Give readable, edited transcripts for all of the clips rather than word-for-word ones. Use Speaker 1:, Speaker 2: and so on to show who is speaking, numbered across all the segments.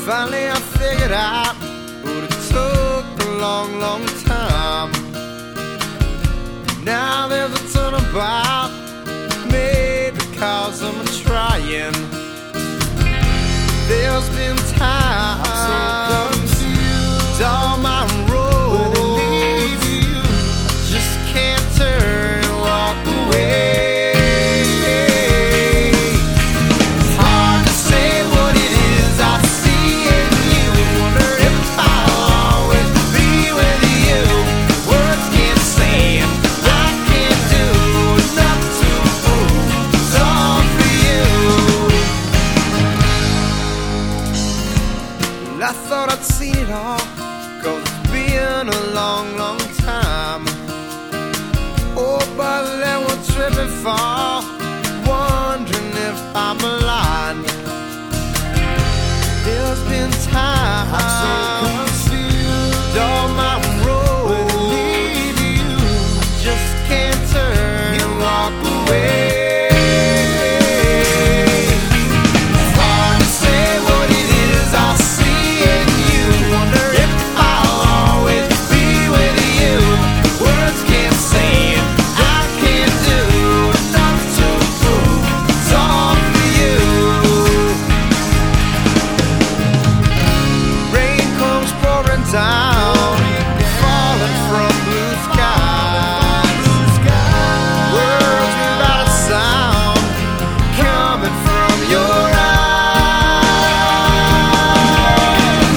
Speaker 1: Finally I figured out, but it took a long, long time. Now there's a turnabout, maybe because I'm trying. There's been time, I'm so confused, all my road leads you. I just can't turn and walk away. I thought I'd seen it all, 'cause it's been a long, long time. Oh, but then we're tripping fall, wondering if I'm blind. There's been time, I'm so confused, all my road lead you. I just can't turn and walk away. Down, falling from blue skies, words without a sound, coming from your eyes.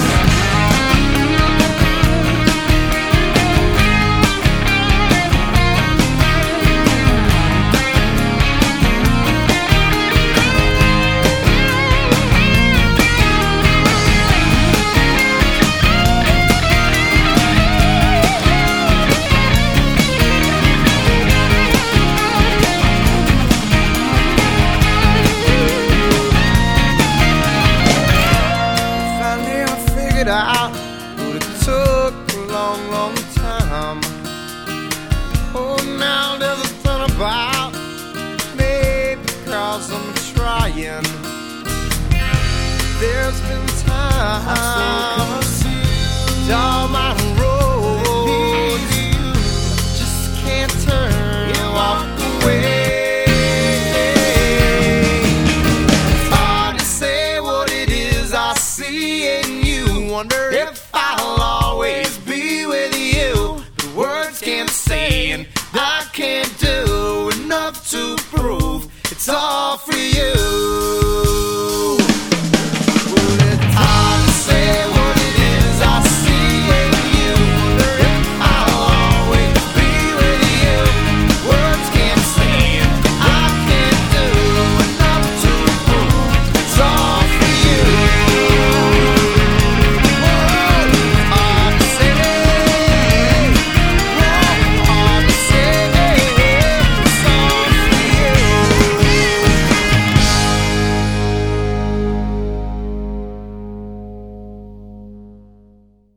Speaker 1: Out, but it took a long, long time. Oh, now there's a turnabout, maybe because I'm trying. There's been time, I'm so confused, all my roads you just can't turn and walk away. It's hard to say what it is I see in you. Wonder if I'll always be with you. The words can't say and I can't do enough to prove it's all for you.